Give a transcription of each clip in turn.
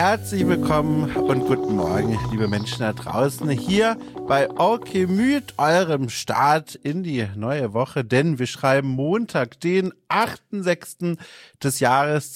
Herzlich willkommen und guten Morgen, liebe Menschen da draußen, hier bei Okay Müd, eurem Start in die neue Woche, denn wir schreiben Montag, den 8.6. des Jahres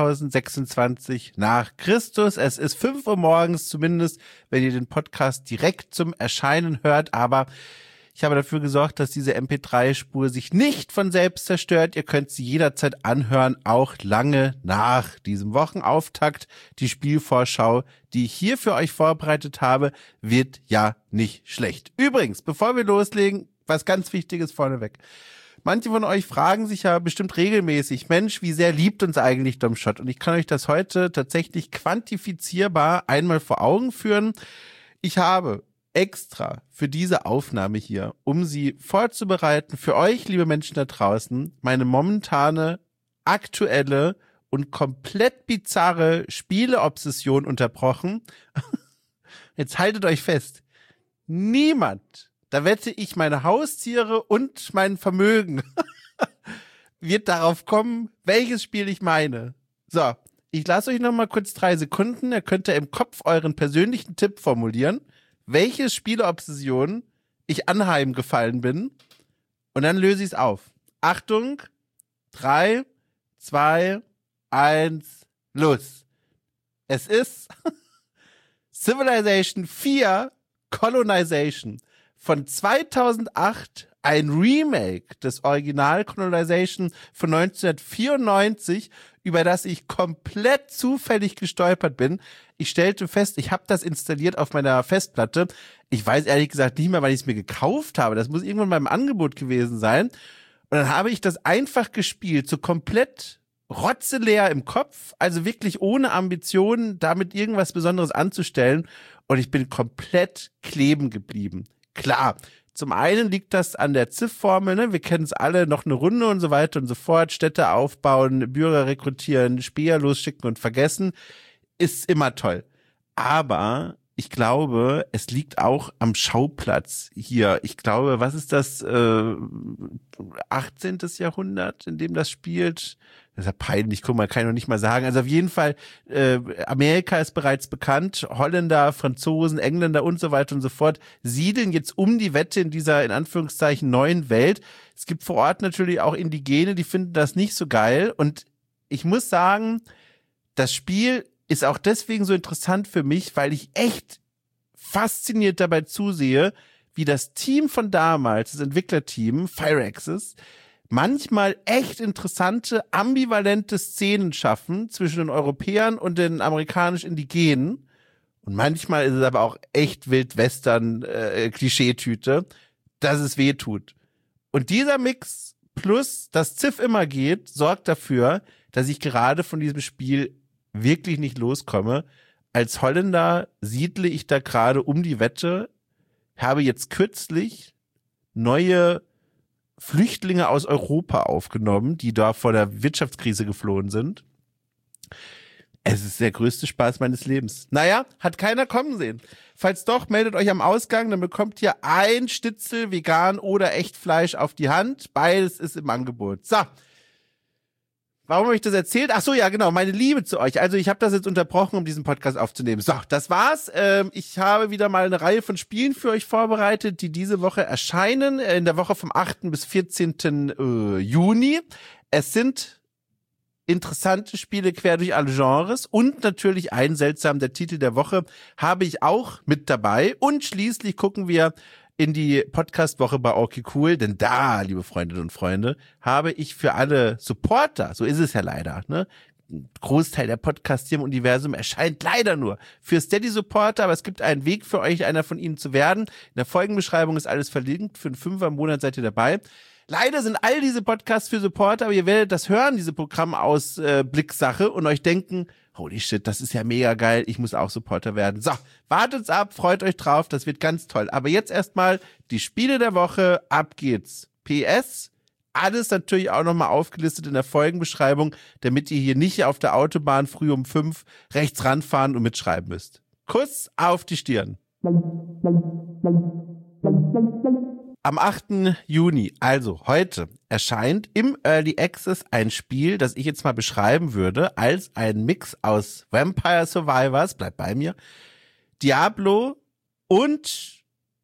2026 nach Christus. Es ist 5 Uhr morgens, zumindest wenn ihr den Podcast direkt zum Erscheinen hört, aber ich habe dafür gesorgt, dass diese MP3-Spur sich nicht von selbst zerstört. Ihr könnt sie jederzeit anhören, auch lange nach diesem Wochenauftakt. Die Spielvorschau, die ich hier für euch vorbereitet habe, wird ja nicht schlecht. Übrigens, bevor wir loslegen, was ganz Wichtiges vorneweg. Manche von euch fragen sich ja bestimmt regelmäßig, Mensch, wie sehr liebt uns eigentlich Dom Schott? Und ich kann euch das heute tatsächlich quantifizierbar einmal vor Augen führen. Ich habe extra für diese Aufnahme hier, um sie vorzubereiten, für euch, liebe Menschen da draußen, meine momentane, aktuelle und komplett bizarre Spieleobsession unterbrochen. Jetzt haltet euch fest. Niemand, da wette ich meine Haustiere und mein Vermögen, wird darauf kommen, welches Spiel ich meine. So, ich lasse euch noch mal kurz 3 Sekunden. Ihr könnt ja im Kopf euren persönlichen Tipp formulieren, welche Spieleobsession ich anheimgefallen bin, und dann löse ich es auf. Achtung, 3, 2, 1, los. Es ist Civilization 4 Colonization von 2008, ein Remake des Original Colonization von 1994, über das ich komplett zufällig gestolpert bin. Ich stellte fest, ich habe das installiert auf meiner Festplatte. Ich weiß ehrlich gesagt nicht mehr, wann ich es mir gekauft habe. Das muss irgendwann beim Angebot gewesen sein. Und dann habe ich das einfach gespielt, so komplett rotzeleer im Kopf, also wirklich ohne Ambitionen, damit irgendwas Besonderes anzustellen. Und ich bin komplett kleben geblieben. Klar, zum einen liegt das an der Ziff-Formel, ne? Wir kennen es alle, noch eine Runde und so weiter und so fort, Städte aufbauen, Bürger rekrutieren, Späher losschicken und vergessen, ist immer toll. Aber ich glaube, es liegt auch am Schauplatz hier. Ich glaube, was ist das, 18. Jahrhundert, in dem das spielt? Das ist ja peinlich, guck mal, kann ich noch nicht mal sagen. Also auf jeden Fall, Amerika ist bereits bekannt, Holländer, Franzosen, Engländer und so weiter und so fort siedeln jetzt um die Wette in dieser, in Anführungszeichen, neuen Welt. Es gibt vor Ort natürlich auch Indigene, die finden das nicht so geil. Und ich muss sagen, das Spiel ist auch deswegen so interessant für mich, weil ich echt fasziniert dabei zusehe, wie das Team von damals, das Entwicklerteam, Firaxis, manchmal echt interessante, ambivalente Szenen schaffen zwischen den Europäern und den amerikanisch-Indigenen. Und manchmal ist es aber auch echt Wildwestern-Klischeetüte, dass es weh tut. Und dieser Mix plus das Ziff immer geht, sorgt dafür, dass ich gerade von diesem Spiel wirklich nicht loskomme. Als Holländer siedle ich da gerade um die Wette, habe jetzt kürzlich neue Flüchtlinge aus Europa aufgenommen, die da vor der Wirtschaftskrise geflohen sind. Es ist der größte Spaß meines Lebens. Naja, hat keiner kommen sehen. Falls doch, meldet euch am Ausgang, dann bekommt ihr ein Schnitzel vegan oder Echtfleisch auf die Hand. Beides ist im Angebot. So. Warum habe ich das erzählt? Ach so, ja, genau, meine Liebe zu euch. Also ich habe das jetzt unterbrochen, um diesen Podcast aufzunehmen. So, das war's. Ich habe wieder mal eine Reihe von Spielen für euch vorbereitet, die diese Woche erscheinen, in der Woche vom 8. bis 14. Juni. Es sind interessante Spiele quer durch alle Genres und natürlich ein seltsam, der Titel der Woche habe ich auch mit dabei. Und schließlich gucken wir in die Podcast-Woche bei Okay Cool, denn da, liebe Freundinnen und Freunde, habe ich für alle Supporter, so ist es ja leider, ne? Ein Großteil der Podcasts hier im Universum erscheint leider nur für Steady-Supporter, aber es gibt einen Weg für euch, einer von ihnen zu werden. In der Folgenbeschreibung ist alles verlinkt, für einen 5er im Monat seid ihr dabei. Leider sind all diese Podcasts für Supporter, aber ihr werdet das hören, diese Programmausblickssache, und euch denken, holy shit, das ist ja mega geil, ich muss auch Supporter werden. So, wartet's ab, freut euch drauf, das wird ganz toll. Aber jetzt erstmal die Spiele der Woche, ab geht's. PS, alles natürlich auch nochmal aufgelistet in der Folgenbeschreibung, damit ihr hier nicht auf der Autobahn früh um 5 rechts ranfahren und mitschreiben müsst. Kuss auf die Stirn. Am 8. Juni, also heute, erscheint im Early Access ein Spiel, das ich jetzt mal beschreiben würde, als ein Mix aus Vampire Survivors, bleibt bei mir, Diablo und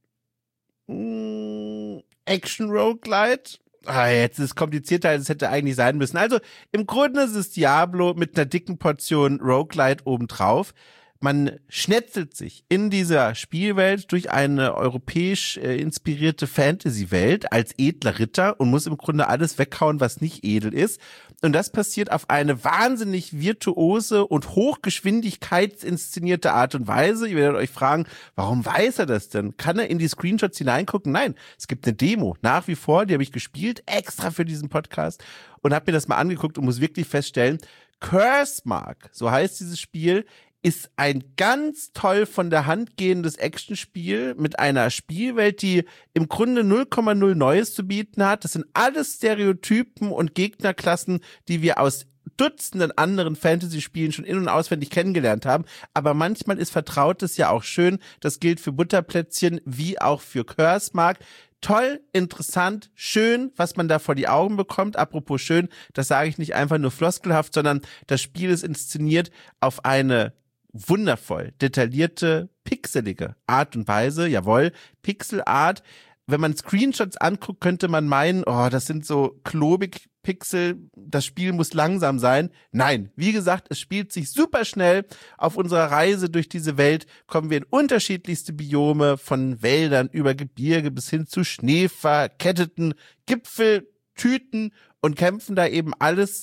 Action Roguelite. Jetzt ist es komplizierter, als es hätte eigentlich sein müssen. Also im Grunde ist es Diablo mit einer dicken Portion Roguelite obendrauf. Man schnetzelt sich in dieser Spielwelt durch eine europäisch inspirierte Fantasy-Welt als edler Ritter und muss im Grunde alles weghauen, was nicht edel ist. Und das passiert auf eine wahnsinnig virtuose und hochgeschwindigkeitsinszenierte Art und Weise. Ihr werdet euch fragen, warum weiß er das denn? Kann er in die Screenshots hineingucken? Nein, es gibt eine Demo, nach wie vor, die habe ich gespielt, extra für diesen Podcast und habe mir das mal angeguckt und muss wirklich feststellen, Cursemark, so heißt dieses Spiel, ist ein ganz toll von der Hand gehendes Actionspiel mit einer Spielwelt, die im Grunde 0,0 Neues zu bieten hat. Das sind alles Stereotypen und Gegnerklassen, die wir aus Dutzenden anderen Fantasy-Spielen schon in- und auswendig kennengelernt haben. Aber manchmal ist Vertrautes ja auch schön. Das gilt für Butterplätzchen wie auch für Cursemark. Toll, interessant, schön, was man da vor die Augen bekommt. Apropos schön, das sage ich nicht einfach nur floskelhaft, sondern das Spiel ist inszeniert auf eine wundervoll detaillierte, pixelige Art und Weise, jawohl, Pixelart. Wenn man Screenshots anguckt, könnte man meinen, oh, das sind so klobig Pixel, das Spiel muss langsam sein. Nein, wie gesagt, es spielt sich super schnell. Auf unserer Reise durch diese Welt kommen wir in unterschiedlichste Biome, von Wäldern über Gebirge bis hin zu schneeverketteten Gipfeltüten und bekämpfen da eben alles,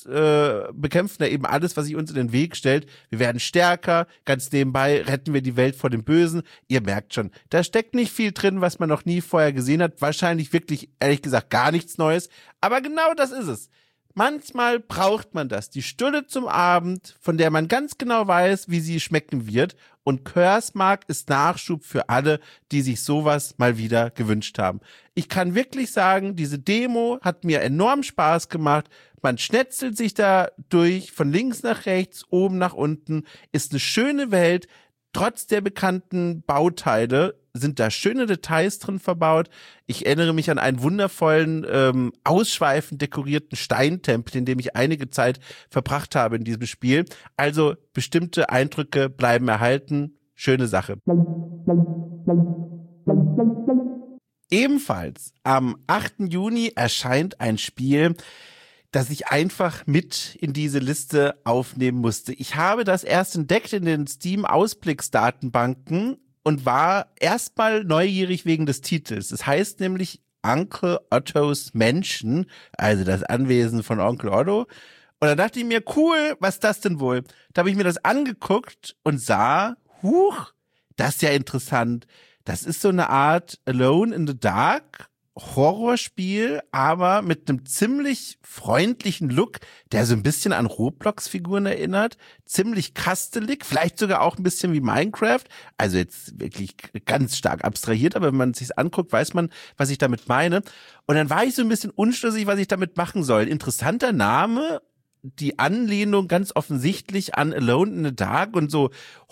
was sich uns in den Weg stellt. Wir werden stärker, ganz nebenbei retten wir die Welt vor dem Bösen. Ihr merkt schon, da steckt nicht viel drin, was man noch nie vorher gesehen hat. Wahrscheinlich wirklich, ehrlich gesagt, gar nichts Neues. Aber genau das ist es. Manchmal braucht man das, die Stulle zum Abend, von der man ganz genau weiß, wie sie schmecken wird. Und Cursemark ist Nachschub für alle, die sich sowas mal wieder gewünscht haben. Ich kann wirklich sagen, diese Demo hat mir enorm Spaß gemacht. Man schnetzelt sich da durch, von links nach rechts, oben nach unten. Ist eine schöne Welt. Trotz der bekannten Bauteile sind da schöne Details drin verbaut. Ich erinnere mich an einen wundervollen, ausschweifend dekorierten Steintempel, in dem ich einige Zeit verbracht habe in diesem Spiel. Also bestimmte Eindrücke bleiben erhalten. Schöne Sache. Ebenfalls am 8. Juni erscheint ein Spiel, das ich einfach mit in diese Liste aufnehmen musste. Ich habe das erst entdeckt in den Steam-Ausblicksdatenbanken und war erstmal neugierig wegen des Titels. Es heißt nämlich Uncle Otto's Mansion, also das Anwesen von Onkel Otto. Und dann dachte ich mir, cool, was ist das denn wohl? Da habe ich mir das angeguckt und sah, huch, das ist ja interessant. Das ist so eine Art Alone in the Dark Horrorspiel, aber mit einem ziemlich freundlichen Look, der so ein bisschen an Roblox-Figuren erinnert, ziemlich kastelig, vielleicht sogar auch ein bisschen wie Minecraft, also jetzt wirklich ganz stark abstrahiert, aber wenn man es sich anguckt, weiß man, was ich damit meine. Und dann war ich so ein bisschen unschlüssig, was ich damit machen soll. Interessanter Name, die Anlehnung ganz offensichtlich an Alone in the Dark und so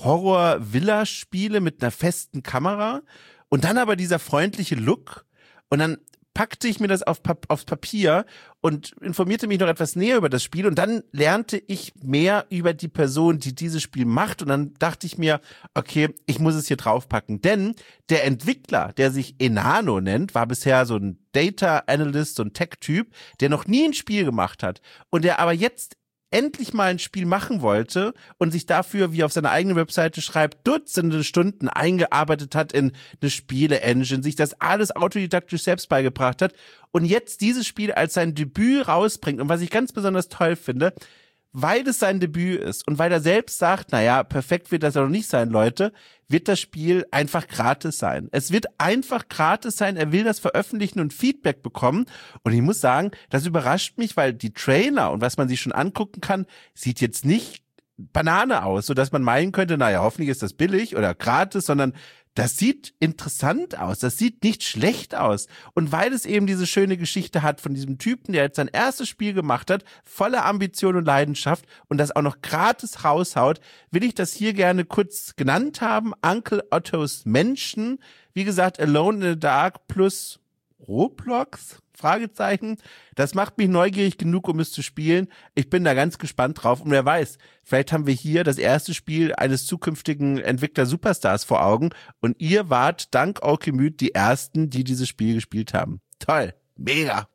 Horror-Villa-Spiele mit einer festen Kamera und dann aber dieser freundliche Look. Und dann packte ich mir das aufs Papier und informierte mich noch etwas näher über das Spiel und dann lernte ich mehr über die Person, die dieses Spiel macht und dann dachte ich mir, okay, ich muss es hier draufpacken, denn der Entwickler, der sich Enano nennt, war bisher so ein Data Analyst, so ein Tech-Typ, der noch nie ein Spiel gemacht hat und der aber jetzt endlich mal ein Spiel machen wollte und sich dafür, wie er auf seiner eigenen Webseite schreibt, Dutzende Stunden eingearbeitet hat in eine Spiele-Engine, sich das alles autodidaktisch selbst beigebracht hat und jetzt dieses Spiel als sein Debüt rausbringt. Und was ich ganz besonders toll finde, weil es sein Debüt ist und weil er selbst sagt, naja, perfekt wird das ja noch nicht sein, Leute, wird das Spiel einfach gratis sein. Es wird einfach gratis sein, er will das veröffentlichen und Feedback bekommen. Und ich muss sagen, das überrascht mich, weil die Trailer und was man sich schon angucken kann, sieht jetzt nicht Banane aus, sodass man meinen könnte, naja, hoffentlich ist das billig oder gratis, sondern das sieht interessant aus, das sieht nicht schlecht aus. Und weil es eben diese schöne Geschichte hat von diesem Typen, der jetzt sein erstes Spiel gemacht hat, voller Ambition und Leidenschaft und das auch noch gratis raushaut, will ich das hier gerne kurz genannt haben. Uncle Otto's Mansion, wie gesagt, Alone in the Dark plus Roblox? Fragezeichen. Das macht mich neugierig genug, um es zu spielen. Ich bin da ganz gespannt drauf. Und wer weiß, vielleicht haben wir hier das erste Spiel eines zukünftigen Entwickler-Superstars vor Augen. Und ihr wart dank Alchemyd die Ersten, die dieses Spiel gespielt haben. Toll. Mega.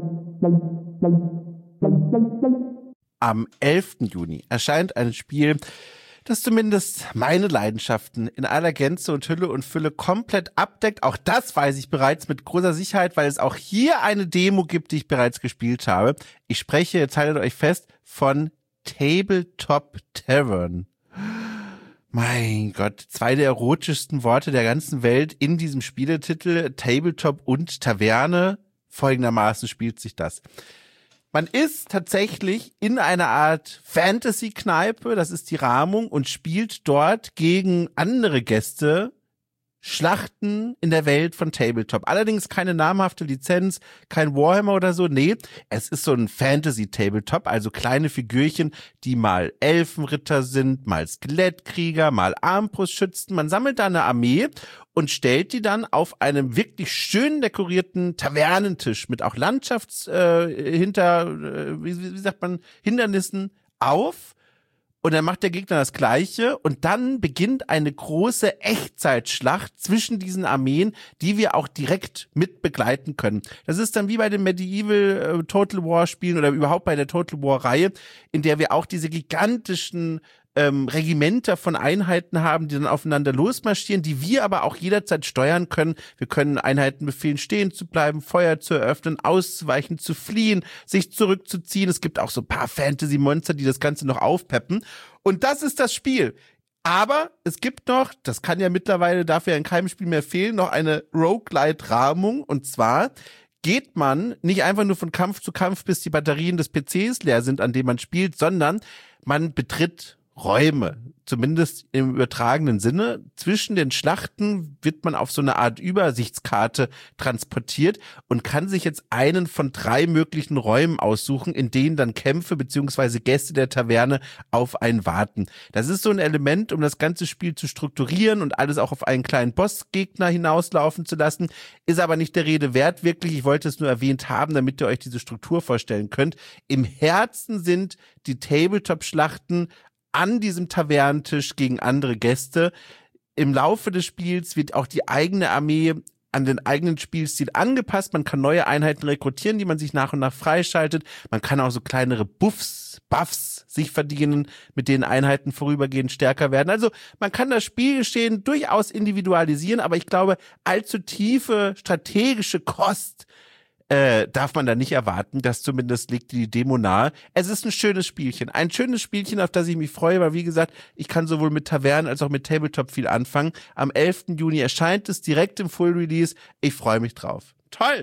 Am 11. Juni erscheint ein Spiel, das zumindest meine Leidenschaften in aller Gänze und Hülle und Fülle komplett abdeckt. Auch das weiß ich bereits mit großer Sicherheit, weil es auch hier eine Demo gibt, die ich bereits gespielt habe. Ich spreche, jetzt haltet euch fest, von Tabletop Tavern. Mein Gott, 2 der erotischsten Worte der ganzen Welt in diesem Spieletitel, Tabletop und Taverne. Folgendermaßen spielt sich das. Man ist tatsächlich in einer Art Fantasy-Kneipe, das ist die Rahmung, und spielt dort gegen andere Gäste Schlachten in der Welt von Tabletop. Allerdings keine namhafte Lizenz, kein Warhammer oder so. Nee, es ist so ein Fantasy-Tabletop, also kleine Figürchen, die mal Elfenritter sind, mal Skelettkrieger, mal Armbrustschützen. Man sammelt da eine Armee und stellt die dann auf einem wirklich schön dekorierten Tavernentisch mit auch Hindernissen auf. Und dann macht der Gegner das Gleiche und dann beginnt eine große Echtzeitschlacht zwischen diesen Armeen, die wir auch direkt mit begleiten können. Das ist dann wie bei den Medieval Total War Spielen oder überhaupt bei der Total War Reihe, in der wir auch diese gigantischen Regimenter von Einheiten haben, die dann aufeinander losmarschieren, die wir aber auch jederzeit steuern können. Wir können Einheiten befehlen, stehen zu bleiben, Feuer zu eröffnen, auszuweichen, zu fliehen, sich zurückzuziehen. Es gibt auch so ein paar Fantasy-Monster, die das Ganze noch aufpeppen. Und das ist das Spiel. Aber es gibt noch, das kann ja mittlerweile, darf ja in keinem Spiel mehr fehlen, noch eine Roguelite-Rahmung. Und zwar geht man nicht einfach nur von Kampf zu Kampf, bis die Batterien des PCs leer sind, an dem man spielt, sondern man betritt Räume, zumindest im übertragenen Sinne. Zwischen den Schlachten wird man auf so eine Art Übersichtskarte transportiert und kann sich jetzt einen von 3 möglichen Räumen aussuchen, in denen dann Kämpfe beziehungsweise Gäste der Taverne auf einen warten. Das ist so ein Element, um das ganze Spiel zu strukturieren und alles auch auf einen kleinen Bossgegner hinauslaufen zu lassen. Ist aber nicht der Rede wert, wirklich. Ich wollte es nur erwähnt haben, damit ihr euch diese Struktur vorstellen könnt. Im Herzen sind die Tabletop-Schlachten an diesem Tavernentisch gegen andere Gäste. Im Laufe des Spiels wird auch die eigene Armee an den eigenen Spielstil angepasst. Man kann neue Einheiten rekrutieren, die man sich nach und nach freischaltet. Man kann auch so kleinere Buffs sich verdienen, mit denen Einheiten vorübergehend stärker werden. Also man kann das Spielgeschehen durchaus individualisieren, aber ich glaube, allzu tiefe strategische Kost darf man da nicht erwarten. Das zumindest legt die Demo nahe. Es ist ein schönes Spielchen. Ein schönes Spielchen, auf das ich mich freue, weil wie gesagt, ich kann sowohl mit Tavernen als auch mit Tabletop viel anfangen. Am 11. Juni erscheint es direkt im Full Release. Ich freue mich drauf. Toll!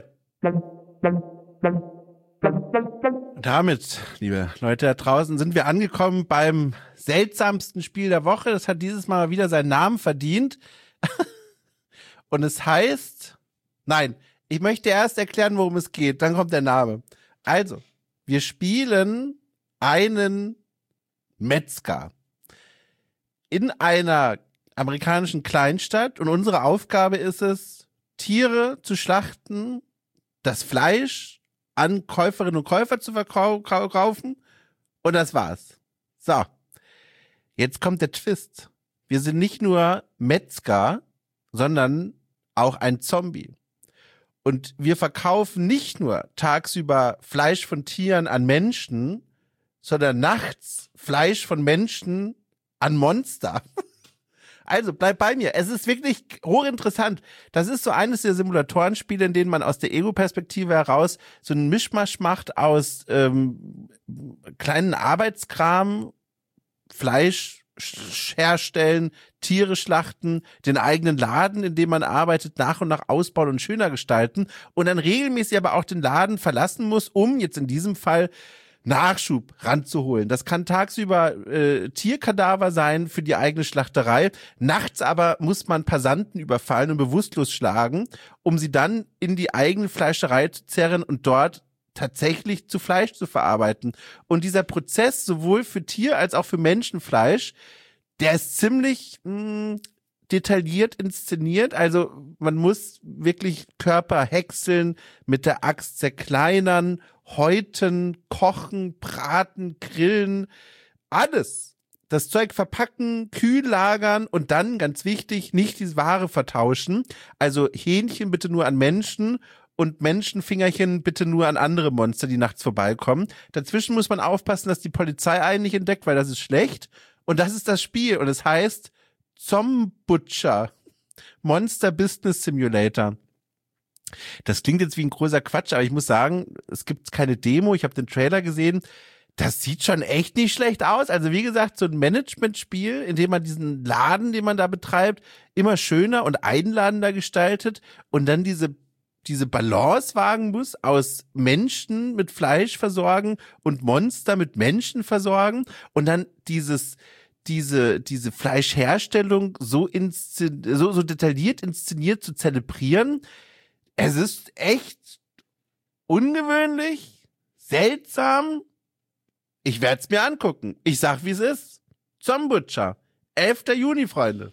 Und damit, liebe Leute da draußen, sind wir angekommen beim seltsamsten Spiel der Woche. Das hat dieses Mal wieder seinen Namen verdient. Und es heißt, nein, ich möchte erst erklären, worum es geht, dann kommt der Name. Also, wir spielen einen Metzger in einer amerikanischen Kleinstadt und unsere Aufgabe ist es, Tiere zu schlachten, das Fleisch an Käuferinnen und Käufer zu verkaufen und das war's. So, jetzt kommt der Twist. Wir sind nicht nur Metzger, sondern auch ein Zombie. Und wir verkaufen nicht nur tagsüber Fleisch von Tieren an Menschen, sondern nachts Fleisch von Menschen an Monster. Also bleib bei mir. Es ist wirklich hochinteressant. Das ist so eines der Simulatorenspiele, in denen man aus der Ego-Perspektive heraus so einen Mischmasch macht aus kleinen Arbeitskram, Fleisch herstellen, Tiere schlachten, den eigenen Laden, in dem man arbeitet, nach und nach ausbauen und schöner gestalten und dann regelmäßig aber auch den Laden verlassen muss, um jetzt in diesem Fall Nachschub ranzuholen. Das kann tagsüber Tierkadaver sein für die eigene Schlachterei, nachts aber muss man Passanten überfallen und bewusstlos schlagen, um sie dann in die eigene Fleischerei zu zerren und dort tatsächlich zu Fleisch zu verarbeiten. Und dieser Prozess sowohl für Tier- als auch für Menschenfleisch, der ist ziemlich detailliert inszeniert. Also man muss wirklich Körper häckseln, mit der Axt zerkleinern, häuten, kochen, braten, grillen, alles. Das Zeug verpacken, kühl lagern und dann, ganz wichtig, nicht die Ware vertauschen. Also Hähnchen bitte nur an Menschen und Menschenfingerchen bitte nur an andere Monster, die nachts vorbeikommen. Dazwischen muss man aufpassen, dass die Polizei einen nicht entdeckt, weil das ist schlecht. Und das ist das Spiel und es heißt Zombutcher. Monster Business Simulator. Das klingt jetzt wie ein großer Quatsch, aber ich muss sagen, es gibt keine Demo, ich habe den Trailer gesehen. Das sieht schon echt nicht schlecht aus. Also wie gesagt, so ein Managementspiel, in dem man diesen Laden, den man da betreibt, immer schöner und einladender gestaltet und dann diese Balance wagen muss, aus Menschen mit Fleisch versorgen und Monster mit Menschen versorgen und dann diese Fleischherstellung so detailliert inszeniert zu zelebrieren. Es ist echt ungewöhnlich, seltsam. Ich werde es mir angucken. Ich sag, wie es ist. Zombutcher. 11. Juni, Freunde.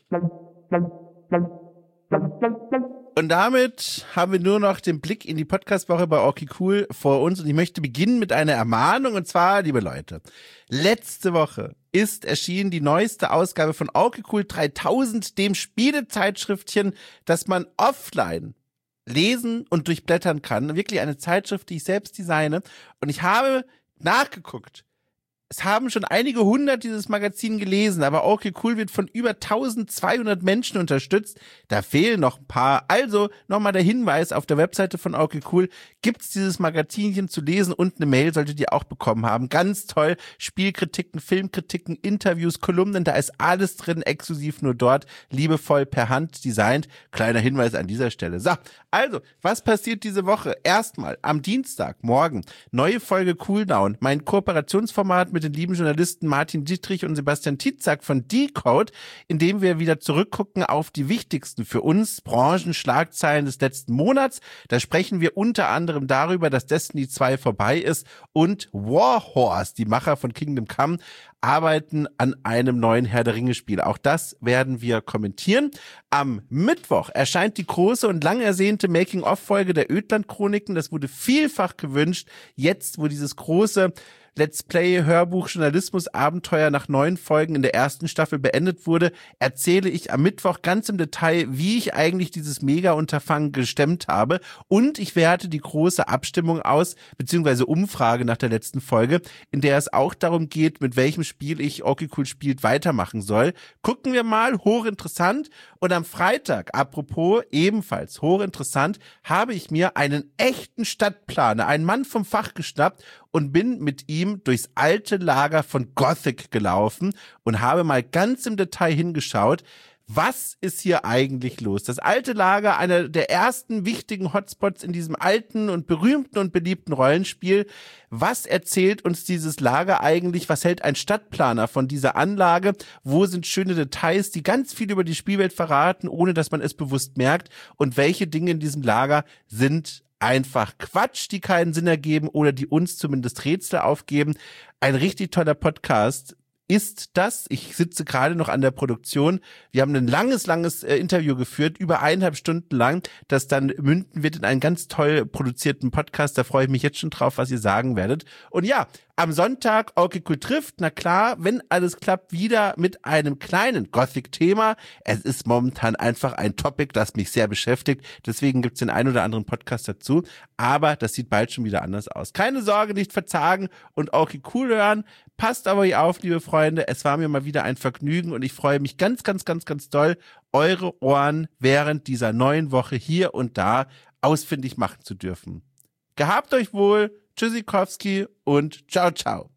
Und damit haben wir nur noch den Blick in die Podcast-Woche bei Okay Cool vor uns. Und ich möchte beginnen mit einer Ermahnung. Und zwar, liebe Leute, letzte Woche ist erschienen die neueste Ausgabe von Okay Cool 3000, dem Spielezeitschriftchen, das man offline lesen und durchblättern kann. Wirklich eine Zeitschrift, die ich selbst designe. Und ich habe nachgeguckt. Es haben schon einige hundert dieses Magazin gelesen, aber Okay Cool wird von über 1200 Menschen unterstützt. Da fehlen noch ein paar. Also nochmal der Hinweis, auf der Webseite von Okay Cool gibt's dieses Magazinchen zu lesen und eine Mail solltet ihr auch bekommen haben. Ganz toll. Spielkritiken, Filmkritiken, Interviews, Kolumnen, da ist alles drin, exklusiv nur dort, liebevoll per Hand designt. Kleiner Hinweis an dieser Stelle. So, also, was passiert diese Woche? Erstmal am Dienstag, morgen, neue Folge Cooldown, mein Kooperationsformat mit den lieben Journalisten Martin Dietrich und Sebastian Tietzak von Decode, in dem wir wieder zurückgucken auf die wichtigsten für uns Branchenschlagzeilen des letzten Monats. Da sprechen wir unter anderem darüber, dass Destiny 2 vorbei ist und Warhorse, die Macher von Kingdom Come, arbeiten an einem neuen Herr der Ringe-Spiel. Auch das werden wir kommentieren. Am Mittwoch erscheint die große und lang ersehnte Making-of-Folge der Ödland-Chroniken. Das wurde vielfach gewünscht. Jetzt, wo dieses große Let's Play, Hörbuch, Journalismus, Abenteuer nach 9 Folgen in der ersten Staffel beendet wurde, erzähle ich am Mittwoch ganz im Detail, wie ich eigentlich dieses Mega-Unterfangen gestemmt habe und ich werte die große Abstimmung aus, beziehungsweise Umfrage nach der letzten Folge, in der es auch darum geht, mit welchem Spiel ich Okay Cool spielt weitermachen soll. Gucken wir mal, hochinteressant. Und am Freitag, apropos, ebenfalls hochinteressant, habe ich mir einen echten Stadtplaner, einen Mann vom Fach geschnappt und bin mit ihm durchs alte Lager von Gothic gelaufen und habe mal ganz im Detail hingeschaut, was ist hier eigentlich los? Das alte Lager, einer der ersten wichtigen Hotspots in diesem alten und berühmten und beliebten Rollenspiel. Was erzählt uns dieses Lager eigentlich? Was hält ein Stadtplaner von dieser Anlage? Wo sind schöne Details, die ganz viel über die Spielwelt verraten, ohne dass man es bewusst merkt? Und welche Dinge in diesem Lager sind einfach Quatsch, die keinen Sinn ergeben oder die uns zumindest Rätsel aufgeben? Ein richtig toller Podcast ist das. Ich sitze gerade noch an der Produktion. Wir haben ein langes Interview geführt, über 1,5 Stunden lang, das dann münden wird in einen ganz toll produzierten Podcast. Da freue ich mich jetzt schon drauf, was ihr sagen werdet. Und ja, am Sonntag Okay Cool trifft, na klar, wenn alles klappt, wieder mit einem kleinen Gothic-Thema. Es ist momentan einfach ein Topic, das mich sehr beschäftigt. Deswegen gibt's den ein oder anderen Podcast dazu. Aber das sieht bald schon wieder anders aus. Keine Sorge, nicht verzagen und Okay Cool hören. Passt aber hier auf, liebe Freunde. Es war mir mal wieder ein Vergnügen und ich freue mich ganz doll, eure Ohren während dieser neuen Woche hier und da ausfindig machen zu dürfen. Gehabt euch wohl. Tschüssikowski und ciao.